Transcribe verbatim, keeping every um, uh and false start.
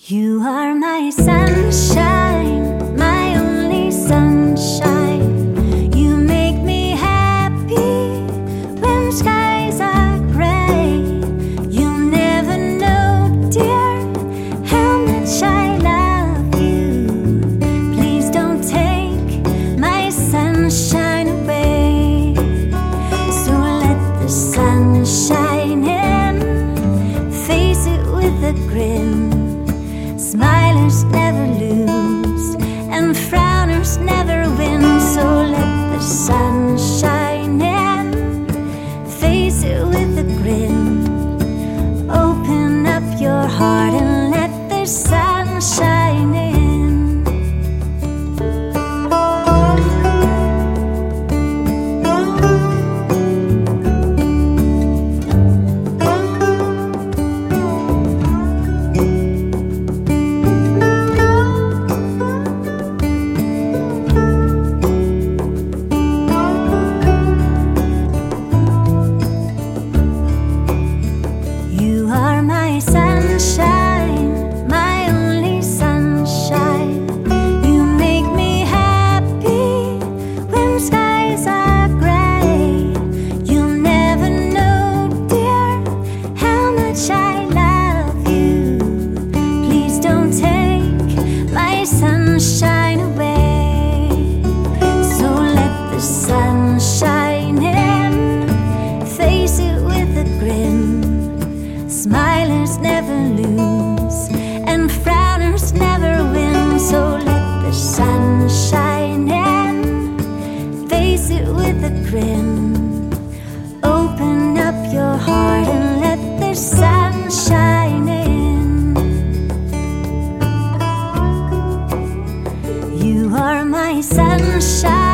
You are my sunshine, my only sunshine. You make me happy when skies are gray. You'll never know, dear, how much I love you. Please don't take my sunshine away. So let the sun shine in, face it with a grin. Smilers never lose, and frowners never win. So let the sun shine in, face it with a grin. Open up your heart and let the sun shine in. Sunshine, my only sunshine. You make me happy when skies are gray. You'll never know, dear, how much I love you. Please don't take my sunshine away. So let the sun shine in, face it with a grin. Smilers never lose, and frowners never win. So let the sun shine in, face it with a grin. Open up your heart and let the sun shine in. You are my sunshine.